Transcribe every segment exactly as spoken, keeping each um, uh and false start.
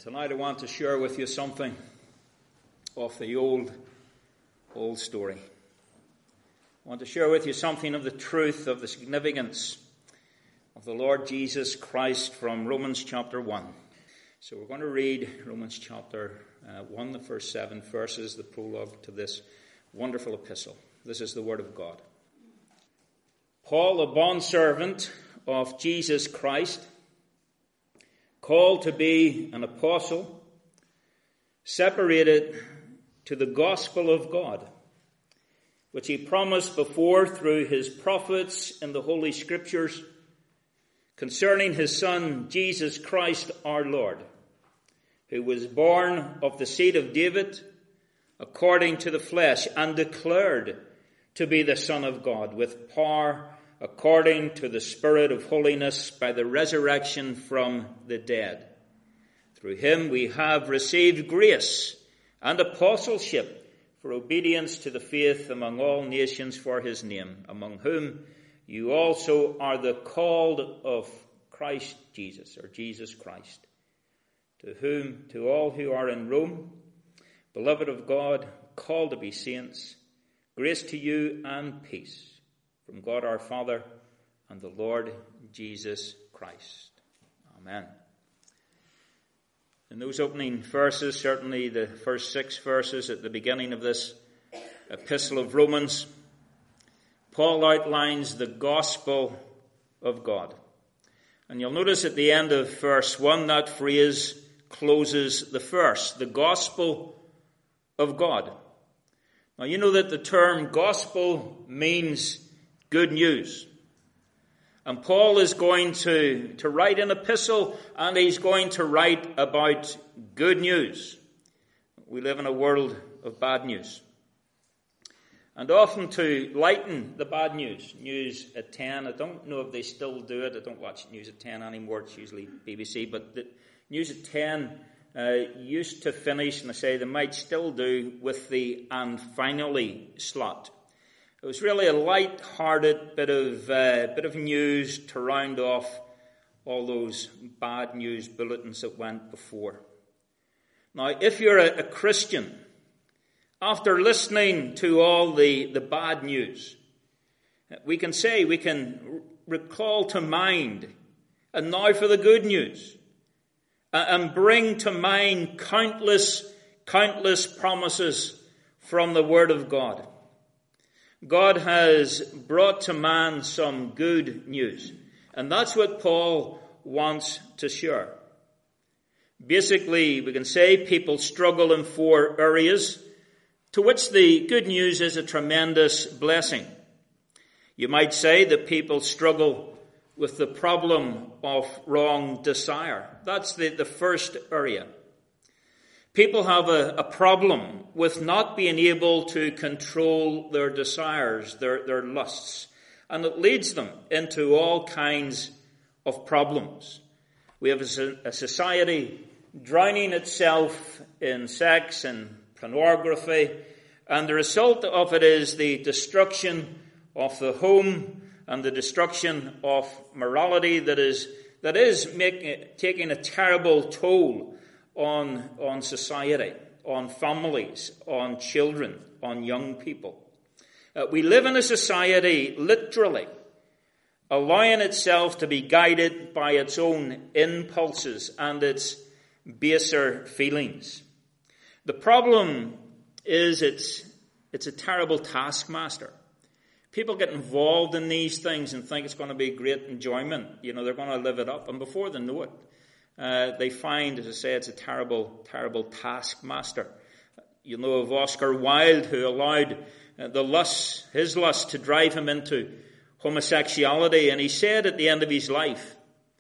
Tonight I want to share with you something of the old, old story. I want to share with you something of the truth, of the significance of the Lord Jesus Christ from Romans chapter one. So we're going to read Romans chapter uh, one, the first seven verses, the prologue to this wonderful epistle. This is the word of God. Paul, a bondservant of Jesus Christ, called to be an apostle, separated to the gospel of God, which he promised before through his prophets in the Holy Scriptures, concerning his Son, Jesus Christ our Lord, who was born of the seed of David, according to the flesh, and declared to be the Son of God, with power according to the Spirit of holiness, by the resurrection from the dead. Through him we have received grace and apostleship for obedience to the faith among all nations for his name, among whom you also are the called of Christ Jesus, or Jesus Christ, to whom, to all who are in Rome, beloved of God, called to be saints, grace to you and peace from God our Father and the Lord Jesus Christ. Amen. In those opening verses, certainly the first six verses at the beginning of this epistle of Romans, Paul outlines the gospel of God. And you'll notice at the end of verse one, that phrase closes the verse, the gospel of God. Now you know that the term gospel means good news. And Paul is going to, to write an epistle, and he's going to write about good news. We live in a world of bad news. And often to lighten the bad news, news at ten, I don't know if they still do it, I don't watch news at ten anymore, it's usually B B C, but the news at ten uh, used to finish, and I say they might still do, with the "and finally" slot. It was really a light-hearted bit of uh, bit of news to round off all those bad news bulletins that went before. Now, if you're a, a Christian, after listening to all the, the bad news, we can say, we can recall to mind, and now for the good news, and bring to mind countless, countless promises from the Word of God. God has brought to man some good news. And that's what Paul wants to share. Basically, we can say people struggle in four areas, to which the good news is a tremendous blessing. You might say that people struggle with the problem of wrong desire. That's the, the first area. People have a, a problem with not being able to control their desires, their, their lusts. And it leads them into all kinds of problems. We have a, a society drowning itself in sex and pornography. And the result of it is the destruction of the home and the destruction of morality that is, that is making, taking a terrible toll on, on society, on families, on children, on young people. Uh, we live in a society, literally, allowing itself to be guided by its own impulses and its baser feelings. The problem is it's, it's a terrible taskmaster. People get involved in these things and think it's going to be great enjoyment. You know, they're going to live it up. And before they know it, Uh, they find, as I say, it's a terrible, terrible taskmaster. You know of Oscar Wilde, who allowed uh, the lust, his lust, to drive him into homosexuality. And he said at the end of his life,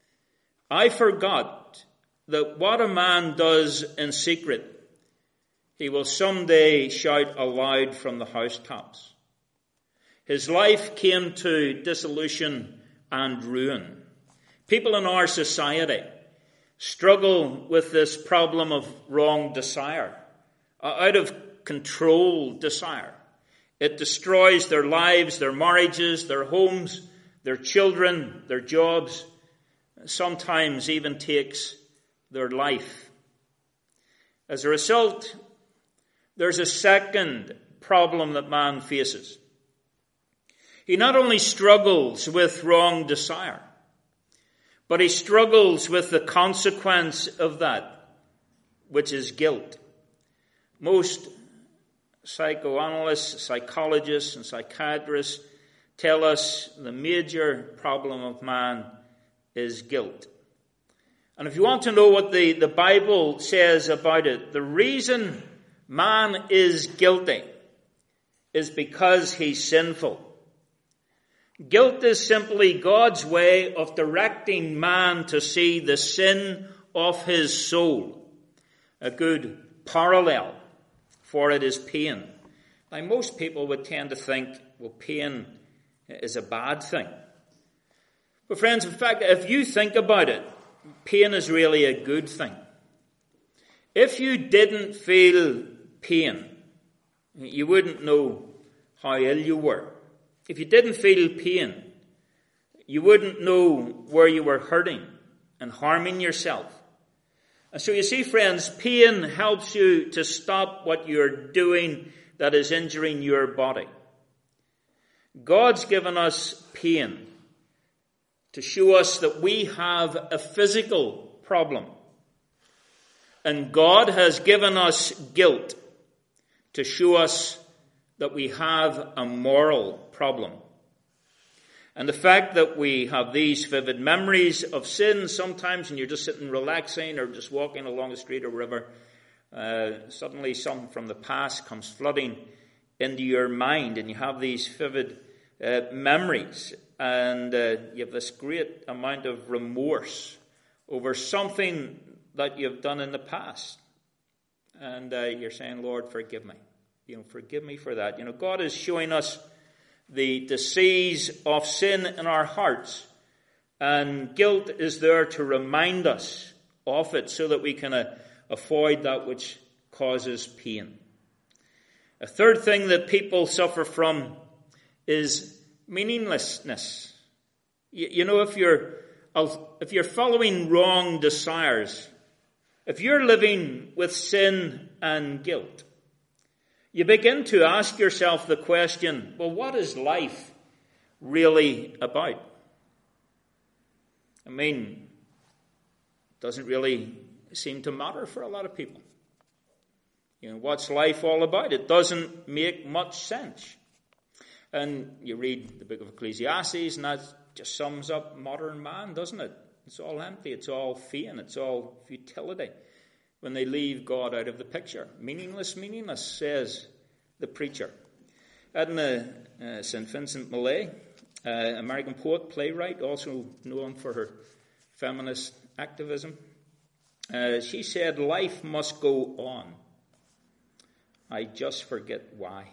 "I forgot that what a man does in secret, he will someday shout aloud from the housetops." His life came to dissolution and ruin. People in our society struggle with this problem of wrong desire, out of control desire. It destroys their lives, their marriages, their homes, their children, their jobs, sometimes even takes their life. As a result, there's a second problem that man faces. He not only struggles with wrong desire, but he struggles with the consequence of that, which is guilt. Most psychoanalysts, psychologists, and psychiatrists tell us the major problem of man is guilt. And if you want to know what the, the Bible says about it, the reason man is guilty is because he's sinful. Guilt is simply God's way of directing man to see the sin of his soul. A good parallel for it is pain. Now, most people would tend to think, well, pain is a bad thing. But friends, in fact, if you think about it, pain is really a good thing. If you didn't feel pain, you wouldn't know how ill you were. If you didn't feel pain, you wouldn't know where you were hurting and harming yourself. And so you see, friends, pain helps you to stop what you're doing that is injuring your body. God's given us pain to show us that we have a physical problem. And God has given us guilt to show us that we have a moral problem. And the fact that we have these vivid memories of sin sometimes, and you're just sitting relaxing or just walking along the street or wherever, uh, suddenly something from the past comes flooding into your mind, and you have these vivid uh, memories, and uh, you have this great amount of remorse over something that you've done in the past. And uh, you're saying, Lord, forgive me. You know, forgive me for that. You know, God is showing us the disease of sin in our hearts. And guilt is there to remind us of it so that we can uh, avoid that which causes pain. A third thing that people suffer from is meaninglessness. You, you know, if you're, if you're following wrong desires, if you're living with sin and guilt, you begin to ask yourself the question, well, what is life really about? I mean, it doesn't really seem to matter for a lot of people. You know, what's life all about? It doesn't make much sense. And you read the book of Ecclesiastes, and that just sums up modern man, doesn't it? It's all empty, it's all vain, it's all futility. When they leave God out of the picture. Meaningless, meaningless, says the preacher. Edna uh, Saint Vincent Millay, uh, American poet, playwright, also known for her feminist activism, uh, she said, life must go on. I just forget why.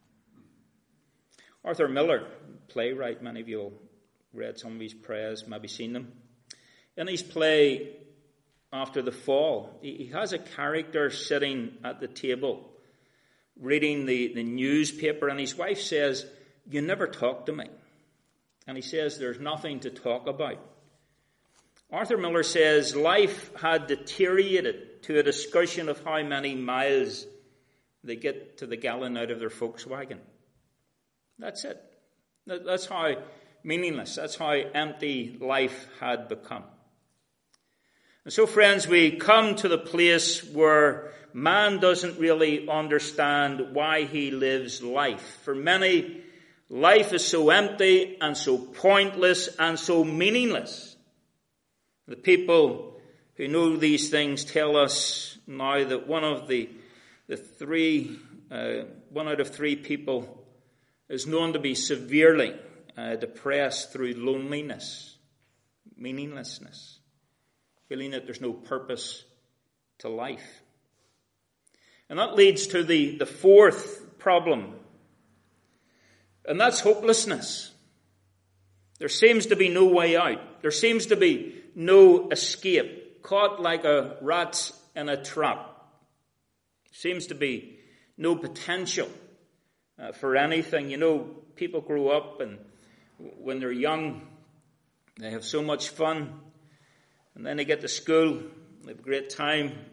Arthur Miller, playwright, many of you will read some of his plays, maybe seen them. In his play, After the Fall, he has a character sitting at the table reading the, the newspaper, and his wife says, you never talk to me. And he says, there's nothing to talk about. Arthur Miller says, life had deteriorated to a discussion of how many miles they get to the gallon out of their Volkswagen. That's it. That's how meaningless, that's how empty life had become. And so, friends, we come to the place where man doesn't really understand why he lives life. For many, life is so empty and so pointless and so meaningless. The people who know these things tell us now that one of the the three, uh, one out of three people is known to be severely uh, depressed through loneliness, meaninglessness, feeling that there's no purpose to life. And that leads to the, the fourth problem, and that's hopelessness. There seems to be no way out. There seems to be no escape, caught like a rat in a trap. Seems to be no potential uh, for anything. You know, people grow up, and when they're young, they have so much fun. And then they get to school, they have a great time.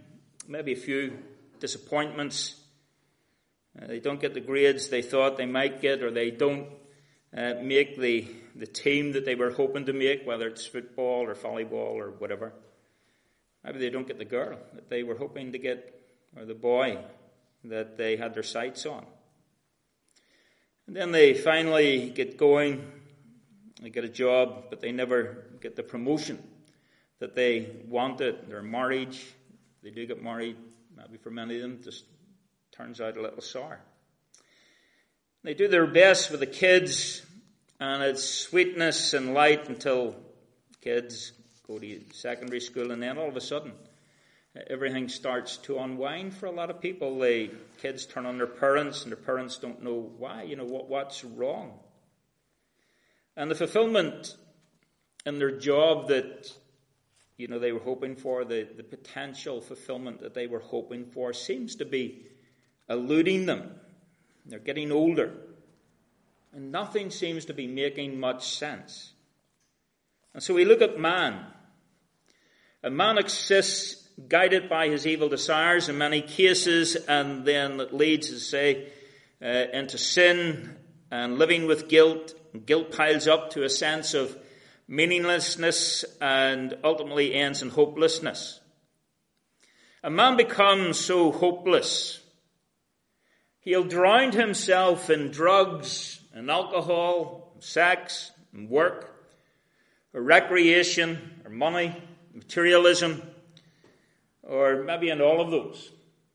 maybe a few disappointments. Uh, they don't get the grades they thought they might get, or they don't uh, make the, the team that they were hoping to make, whether it's football or volleyball or whatever. Maybe they don't get the girl that they were hoping to get, or the boy that they had their sights on. And then they finally get going, they get a job, but they never get the promotion that they wanted. Their marriage, they do get married, maybe for many of them, just turns out a little sour. They do their best with the kids, and it's sweetness and light until kids go to secondary school, and then all of a sudden, everything starts to unwind for a lot of people. The kids turn on their parents, and their parents don't know why, you know, what what's wrong. And the fulfillment in their job that, you know, they were hoping for, the, the potential fulfillment that they were hoping for, seems to be eluding them. They're getting older, and nothing seems to be making much sense. And so we look at man. A man exists guided by his evil desires in many cases, and then it leads, as I say, uh, into sin and living with guilt. Guilt piles up to a sense of meaninglessness and ultimately ends in hopelessness. A man becomes so hopeless, he'll drown himself in drugs and alcohol, sex and work, or recreation, or money, materialism, or maybe in all of those.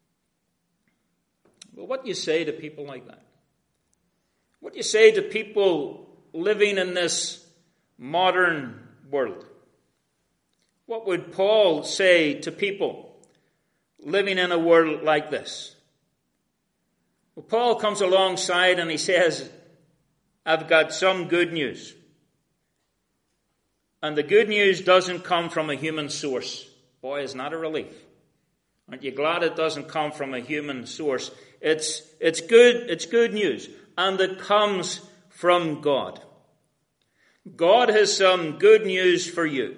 Well, what do you say to people like that? What do you say to people living in this modern world? What would Paul say to people living in a world like this? Well, Paul comes alongside and he says, I've got some good news. And the good news doesn't come from a human source. Boy, isn't that a relief? Aren't you glad it doesn't come from a human source? It's, it's good, it's good news. And it comes from God. God has some good news for you.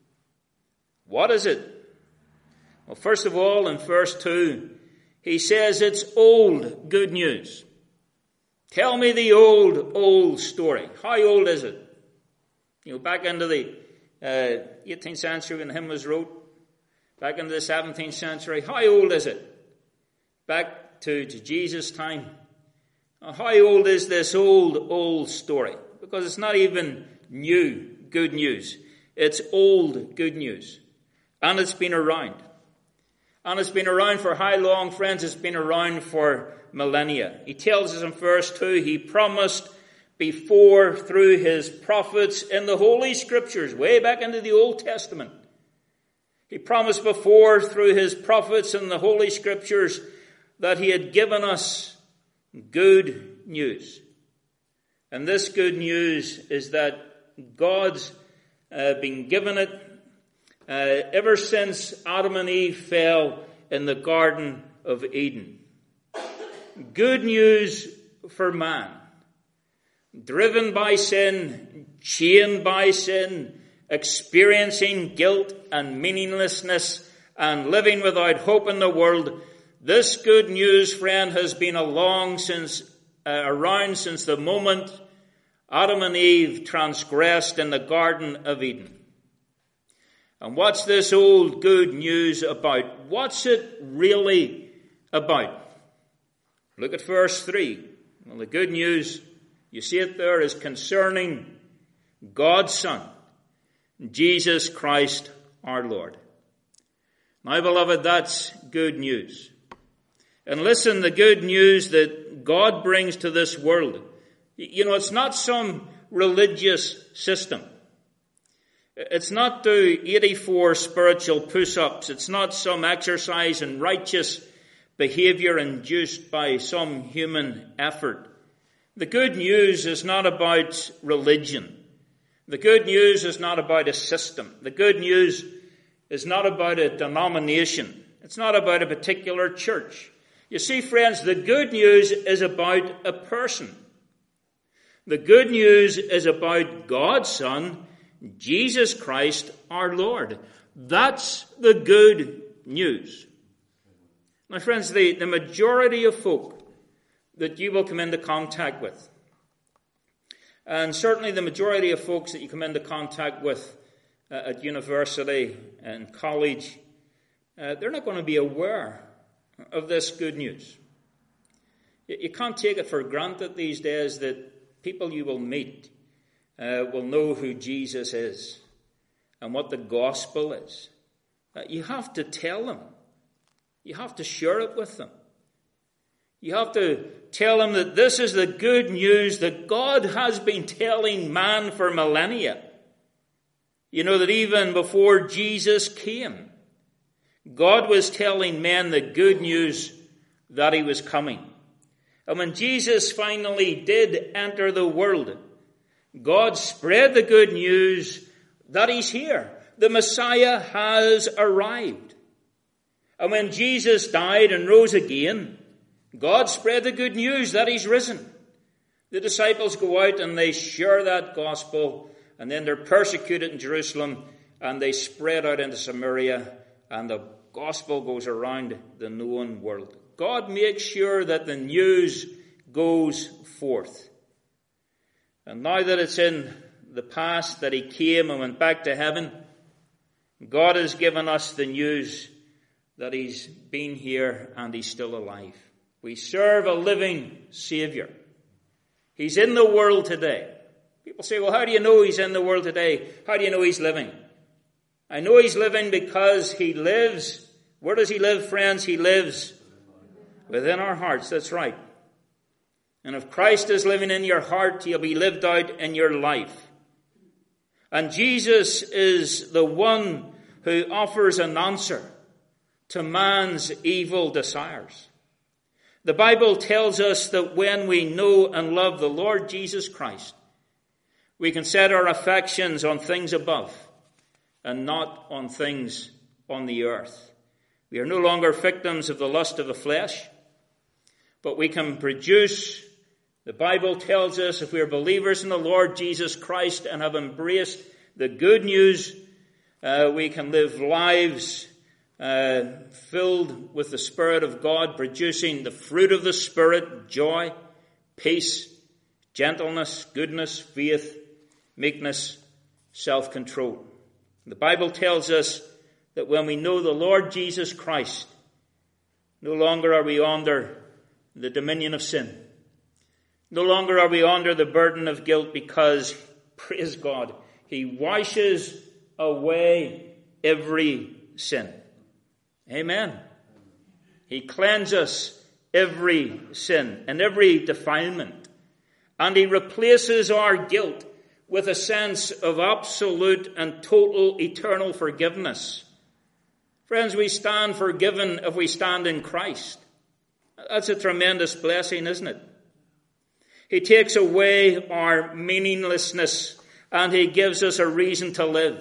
What is it? Well, first of all, in verse two, he says it's old good news. Tell me the old, old story. How old is it? You know, back into the uh, eighteenth century when the hymn was wrote, back into the seventeenth century, how old is it? Back to, to Jesus' time. Uh, how old is this old, old story? Because it's not even new good news. It's old good news. And it's been around. And it's been around for how long, friends? It's been around for millennia. He tells us in verse two, he promised before through his prophets in the Holy Scriptures, way back into the Old Testament. He promised before through his prophets in the Holy Scriptures that he had given us good news. And this good news is that God's uh, been given it uh, ever since Adam and Eve fell in the Garden of Eden. Good news for man. Driven by sin, chained by sin, experiencing guilt and meaninglessness, and living without hope in the world. This good news, friend, has been along since, uh, around since the moment Adam and Eve transgressed in the Garden of Eden. And what's this old good news about? What's it really about? Look at verse three. Well, the good news, you see it there, is concerning God's Son, Jesus Christ our Lord. My beloved, that's good news. And listen, the good news that God brings to this world, you know, it's not some religious system. It's not do eighty-four spiritual push-ups. It's not some exercise in righteous behavior induced by some human effort. The good news is not about religion. The good news is not about a system. The good news is not about a denomination. It's not about a particular church. You see, friends, the good news is about a person. The good news is about God's Son, Jesus Christ our Lord. That's the good news. My friends, the, the majority of folk that you will come into contact with, and certainly the majority of folks that you come into contact with uh, at university and college, uh, they're not going to be aware of this good news. You, you can't take it for granted these days that people you will meet uh, will know who Jesus is and what the gospel is. Uh, you have to tell them. You have to share it with them. You have to tell them that this is the good news that God has been telling man for millennia. You know that even before Jesus came, God was telling men the good news that he was coming. And when Jesus finally did enter the world, God spread the good news that he's here. The Messiah has arrived. And when Jesus died and rose again, God spread the good news that he's risen. The disciples go out and they share that gospel, and then they're persecuted in Jerusalem, and they spread out into Samaria, and the gospel goes around the known world. God makes sure that the news goes forth. And now that it's in the past that he came and went back to heaven, God has given us the news that he's been here and he's still alive. We serve a living Savior. He's in the world today. People say, well, how do you know he's in the world today? How do you know he's living? I know he's living because he lives. Where does he live, friends? He lives within our hearts. That's right. And if Christ is living in your heart, he'll be lived out in your life. And Jesus is the one who offers an answer to man's evil desires. The Bible tells us that when we know and love the Lord Jesus Christ, we can set our affections on things above and not on things on the earth. We are no longer victims of the lust of the flesh, but we can produce, the Bible tells us, if we are believers in the Lord Jesus Christ and have embraced the good news, uh, we can live lives Uh, filled with the Spirit of God, producing the fruit of the Spirit: joy, peace, gentleness, goodness, faith, meekness, self-control. The Bible tells us that when we know the Lord Jesus Christ, no longer are we under the dominion of sin. No longer are we under the burden of guilt, because, praise God, he washes away every sin. Amen. He cleanses every sin and every defilement. And he replaces our guilt with a sense of absolute and total eternal forgiveness. Friends, we stand forgiven if we stand in Christ. That's a tremendous blessing, isn't it? He takes away our meaninglessness and he gives us a reason to live.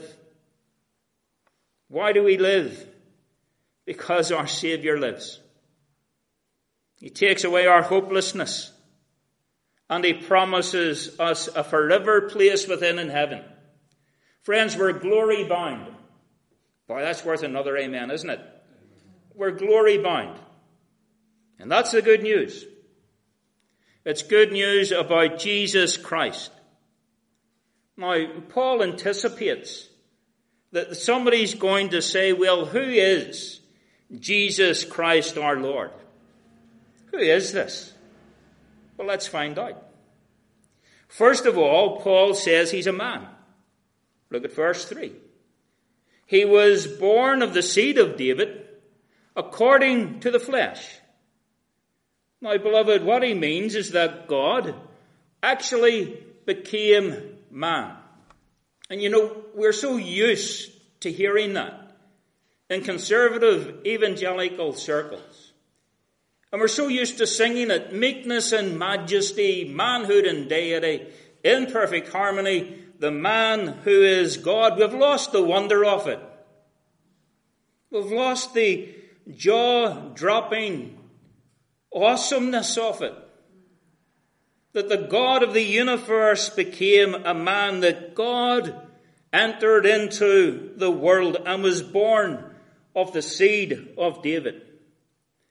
Why do we live? Because our Savior lives. He takes away our hopelessness, and he promises us a forever place within in heaven. Friends, we're glory bound. Boy, that's worth another amen, isn't it? We're glory bound. And that's the good news. It's good news about Jesus Christ. Now, Paul anticipates that somebody's going to say, well, who is Jesus Christ our Lord? Who is this? Well, let's find out. First of all, Paul says he's a man. Look at verse three. He was born of the seed of David according to the flesh. Now, beloved, what he means is that God actually became man. And you know, we're so used to hearing that in conservative evangelical circles. And we're so used to singing it: meekness and majesty, manhood and deity, in perfect harmony, the man who is God. We've lost the wonder of it. We've lost the jaw-dropping awesomeness of it. That the God of the universe became a man, that God entered into the world and was born of the seed of David.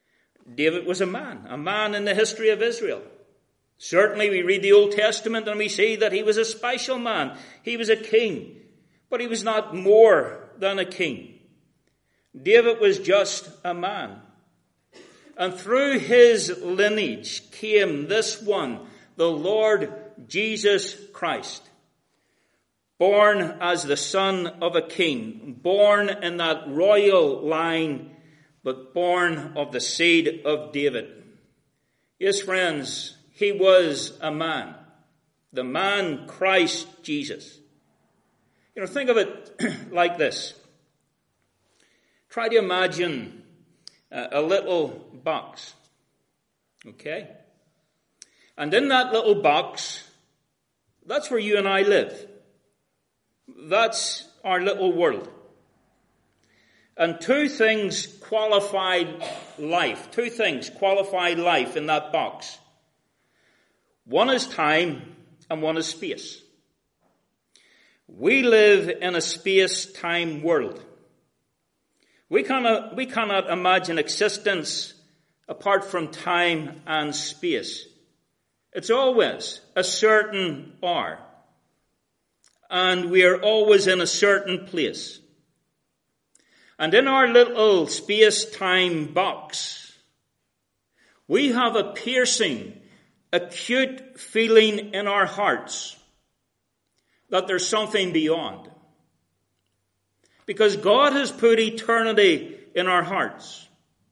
David was a man, a man in the history of Israel. Certainly we read the Old Testament and we see that he was a special man. He was a king, but he was not more than a king. David was just a man. And through his lineage came this one, the Lord Jesus Christ, born as the son of a king, born in that royal line, but born of the seed of David. Yes, friends, he was a man, the man Christ Jesus. You know, think of it like this. Try to imagine a little box, okay? And in that little box, that's where you and I live. That's our little world. And two things qualify life. Two things qualify life in that box. One is time and one is space. We live in a space-time world. We cannot, we cannot imagine existence apart from time and space. It's always a certain hour. And we are always in a certain place. And in our little space-time box, we have a piercing, acute feeling in our hearts that there's something beyond. Because God has put eternity in our hearts.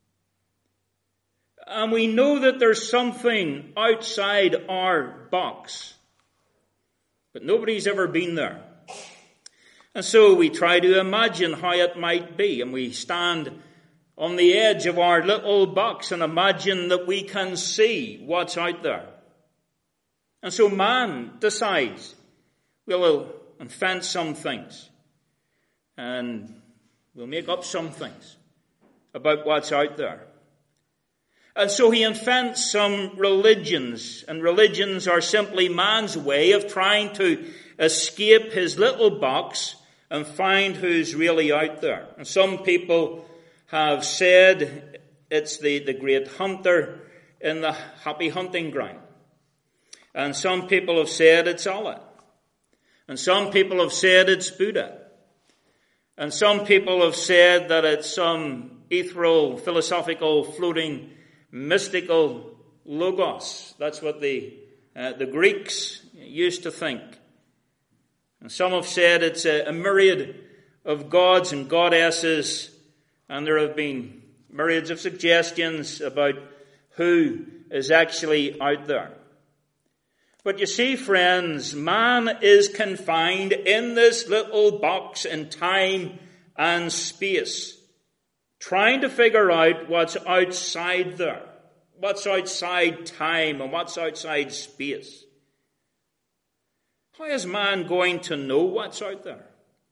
And we know that there's something outside our box. But nobody's ever been there. And so we try to imagine how it might be. And we stand on the edge of our little box and imagine that we can see what's out there. And so man decides, we'll invent some things. And we'll make up some things about what's out there. And so he invents some religions. And religions are simply man's way of trying to escape his little box and find who's really out there. And some people have said it's the, the great hunter in the happy hunting ground. And some people have said it's Allah. And some people have said it's Buddha. And some people have said that it's some ethereal, philosophical, floating, mystical logos. That's what the uh, the Greeks used to think. And some have said it's a, a myriad of gods and goddesses, and there have been myriads of suggestions about who is actually out there. But you see, friends, man is confined in this little box in time and space, trying to figure out what's outside there, what's outside time and what's outside space. How is man going to know what's out there?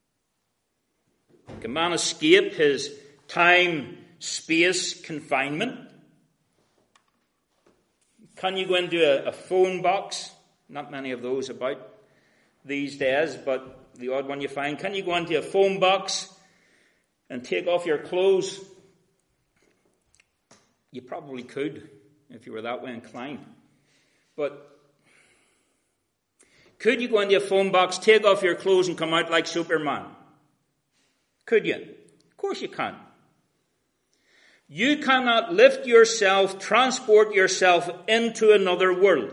Can man escape his time-space confinement? Can you go into a, a phone box? Not many of those about these days, but the odd one you find. Can you go into a phone box and take off your clothes? You probably could if you were that way inclined. But could you go into a phone box, take off your clothes and come out like Superman? Could you? Of course you can. You cannot lift yourself, transport yourself into another world.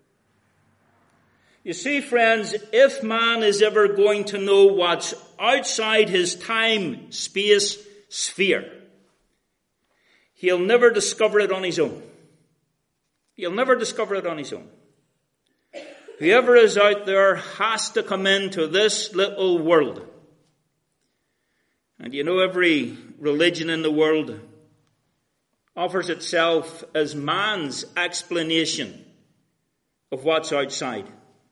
You see, friends, if man is ever going to know what's outside his time-space sphere, he'll never discover it on his own. He'll never discover it on his own. Whoever is out there has to come into this little world. And you know, every religion in the world offers itself as man's explanation of what's outside.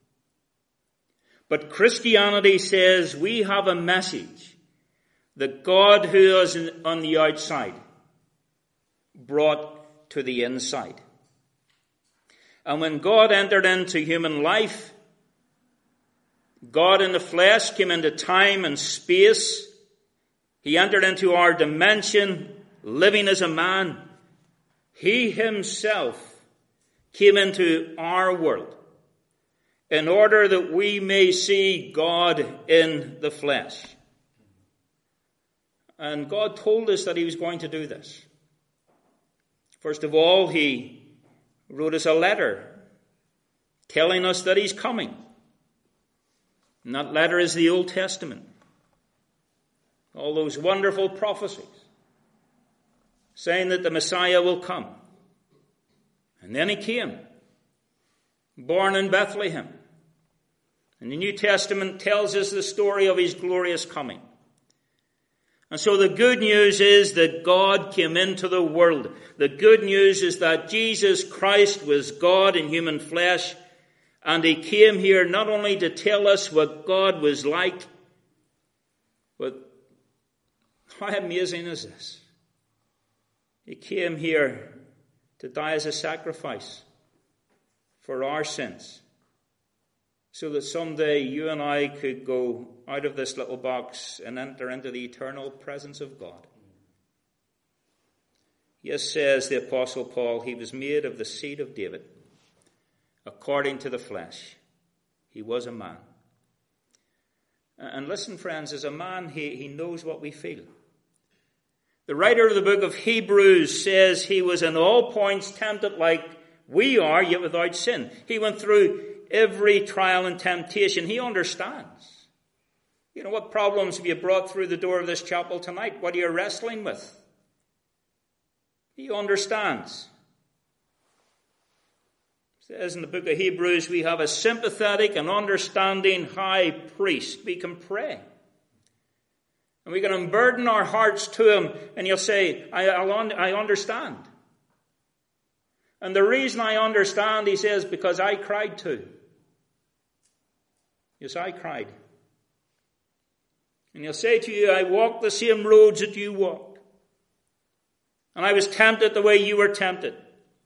But Christianity says we have a message that God who is on the outside brought to the inside. And when God entered into human life, God in the flesh came into time and space. He entered into our dimension, living as a man. He himself came into our world in order that we may see God in the flesh. And God told us that he was going to do this. First of all, he wrote us a letter telling us that he's coming. And that letter is the Old Testament. All those wonderful prophecies saying that the Messiah will come. And then he came, born in Bethlehem. And the New Testament tells us the story of his glorious coming. And so the good news is that God came into the world. The good news is that Jesus Christ was God in human flesh. And he came here not only to tell us what God was like, but how amazing is this? He came here to die as a sacrifice for our sins, so that someday you and I could go out of this little box and enter into the eternal presence of God. Yes, says the Apostle Paul, he was made of the seed of David, according to the flesh. He was a man. And listen, friends, as a man, he, he knows what we feel. The writer of the book of Hebrews says he was in all points tempted like we are, yet without sin. He went through every trial and temptation. He understands. You know, what problems have you brought through the door of this chapel tonight? What are you wrestling with? He understands. It says in the book of Hebrews, we have a sympathetic and understanding high priest. We can pray. And we can unburden our hearts to him, and he'll say, I, I'll, I understand. And the reason I understand, he says, because I cried too. Yes, I cried. And he'll say to you, I walked the same roads that you walked. And I was tempted the way you were tempted.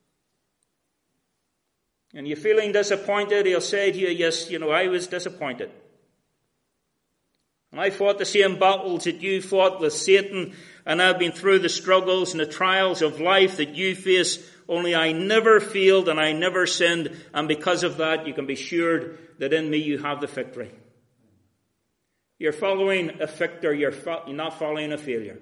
And you're feeling disappointed, he'll say to you, yes, you know, I was disappointed. And I fought the same battles that you fought with Satan, and I've been through the struggles and the trials of life that you face, only I never failed and I never sinned, and because of that you can be assured that in me you have the victory. You're following a victor, you're, fo- you're not following a failure.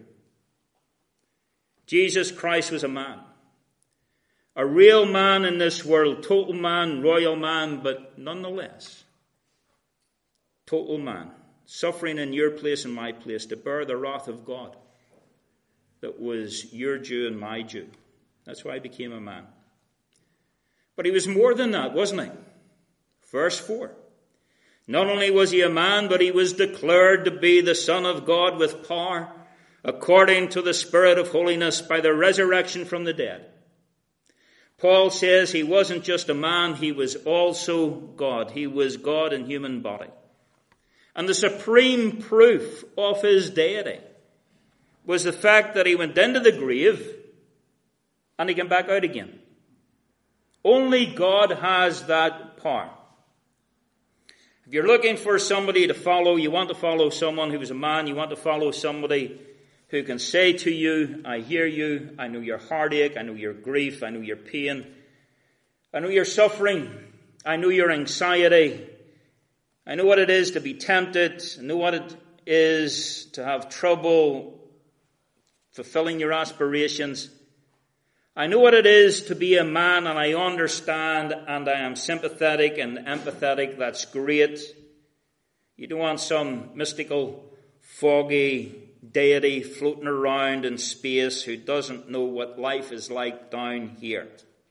Jesus Christ was a man. A real man in this world, total man, royal man, but nonetheless, total man. Suffering in your place and my place to bear the wrath of God that was your due and my due. That's why he became a man. But he was more than that, wasn't he? Verse four. Not only was he a man, but he was declared to be the Son of God with power, according to the Spirit of holiness, by the resurrection from the dead. Paul says he wasn't just a man, he was also God. He was God in human body. And the supreme proof of his deity was the fact that he went into the grave and he came back out again. Only God has that power. If you're looking for somebody to follow, you want to follow someone who is a man, you want to follow somebody who can say to you, I hear you, I know your heartache, I know your grief, I know your pain, I know your suffering, I know your anxiety, I know what it is to be tempted. I know what it is to have trouble fulfilling your aspirations. I know what it is to be a man, and I understand, and I am sympathetic and empathetic. That's great. You don't want some mystical, foggy deity floating around in space who doesn't know what life is like down here.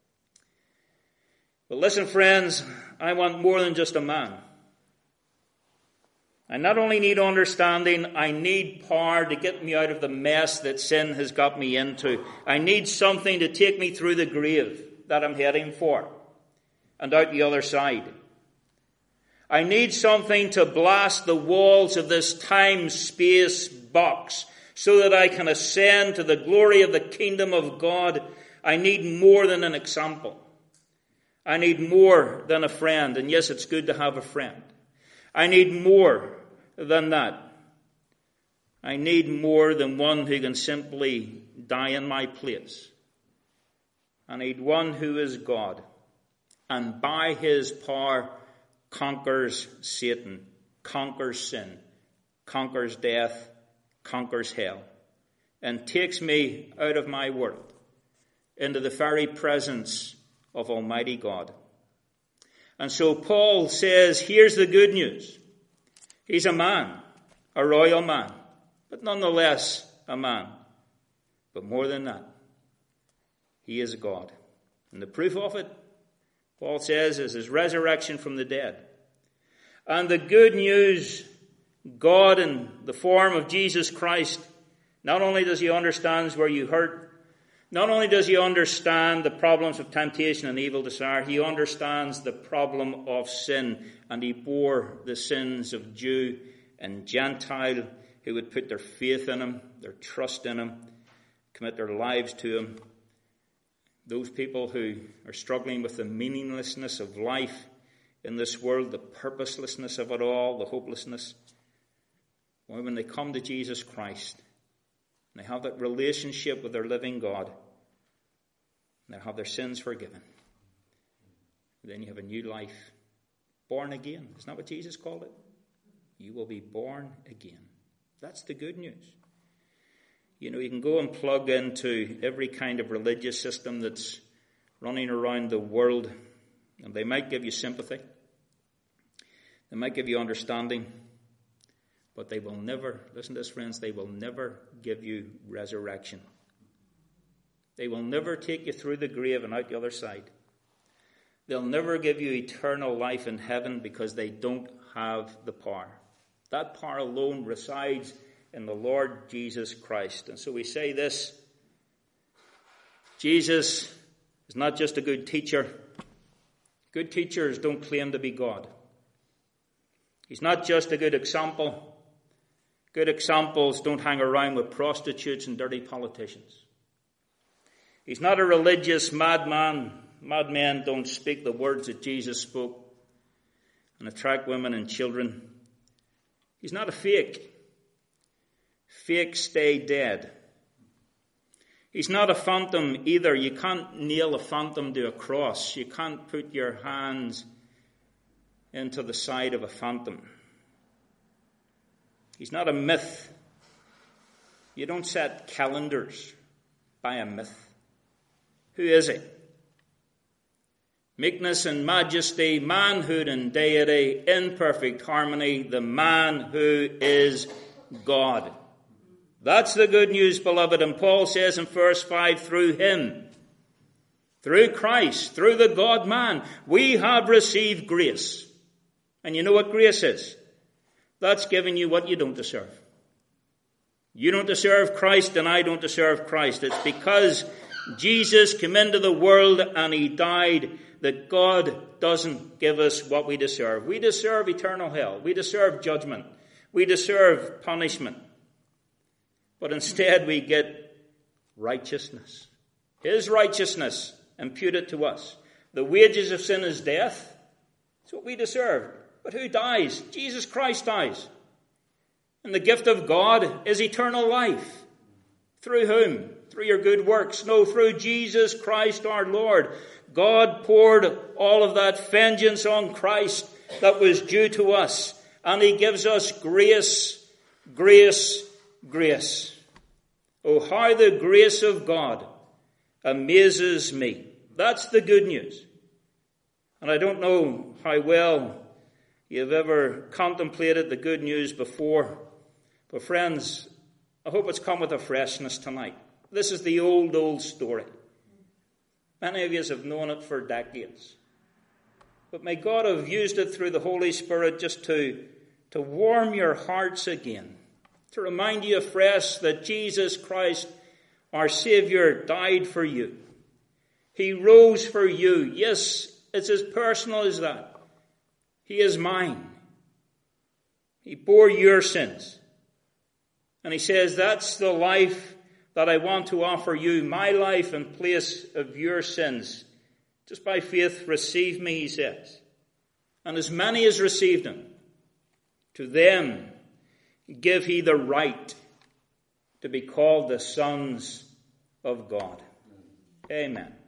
But listen, friends, I want more than just a man. I not only need understanding, I need power to get me out of the mess that sin has got me into. I need something to take me through the grave that I'm heading for and out the other side. I need something to blast the walls of this time-space box so that I can ascend to the glory of the kingdom of God. I need more than an example. I need more than a friend. And yes, it's good to have a friend. I need more than that. I need more than one who can simply die in my place I need one who is God, and by his power conquers Satan, conquers sin, conquers death, conquers hell, and takes me out of my world into the very presence of Almighty God. And so Paul says, here's the good news. He's a man, a royal man, but nonetheless a man. But more than that, he is God. And the proof of it, Paul says, is his resurrection from the dead. And the good news, God in the form of Jesus Christ, not only does he understand where you hurt, not only does he understand the problems of temptation and evil desire, he understands the problem of sin, and he bore the sins of Jew and Gentile who would put their faith in him, their trust in him, commit their lives to him. Those people who are struggling with the meaninglessness of life in this world, the purposelessness of it all, the hopelessness. Well, when they come to Jesus Christ, and they have that relationship with their living God, and they have their sins forgiven, then you have a new life, born again. Isn't that what Jesus called it? You will be born again. That's the good news. You know, you can go and plug into every kind of religious system that's running around the world, and they might give you sympathy. They might give you understanding, but they will never, listen to this, friends, they will never give you resurrection. They will never take you through the grave and out the other side. They'll never give you eternal life in heaven because they don't have the power. That power alone resides in the Lord Jesus Christ. And so we say this: Jesus is not just a good teacher. Good teachers don't claim to be God. He's not just a good example. Good examples don't hang around with prostitutes and dirty politicians. He's not a religious madman. Madmen don't speak the words that Jesus spoke and attract women and children. He's not a fake. Fakes stay dead. He's not a phantom either. You can't nail a phantom to a cross. You can't put your hands into the side of a phantom. He's not a myth. You don't set calendars by a myth. Who is he? Meekness and majesty, manhood and deity, in perfect harmony, the man who is God. That's the good news, beloved. And Paul says in verse five, through him, through Christ, through the God-man, we have received grace. And you know what grace is? That's giving you what you don't deserve. You don't deserve Christ and I don't deserve Christ. It's because Jesus came into the world and he died that God doesn't give us what we deserve. We deserve eternal hell. We deserve judgment. We deserve punishment. But instead we get righteousness. His righteousness imputed to us. The wages of sin is death. It's what we deserve. But who dies? Jesus Christ dies. And the gift of God is eternal life. Through whom? Through your good works. No, through Jesus Christ our Lord. God poured all of that vengeance on Christ that was due to us. And he gives us grace, grace, grace. Oh, how the grace of God amazes me. That's the good news. And I don't know how well you've ever contemplated the good news before. But friends, I hope it's come with a freshness tonight. This is the old, old story. Many of you have known it for decades. But may God have used it through the Holy Spirit just to, to warm your hearts again. To remind you afresh that Jesus Christ, our Savior, died for you. He rose for you. Yes, it's as personal as that. He is mine. He bore your sins. And he says, that's the life that I want to offer you, my life in place of your sins. Just by faith, receive me, he says. And as many as received him, to them give he the right to be called the sons of God. Amen.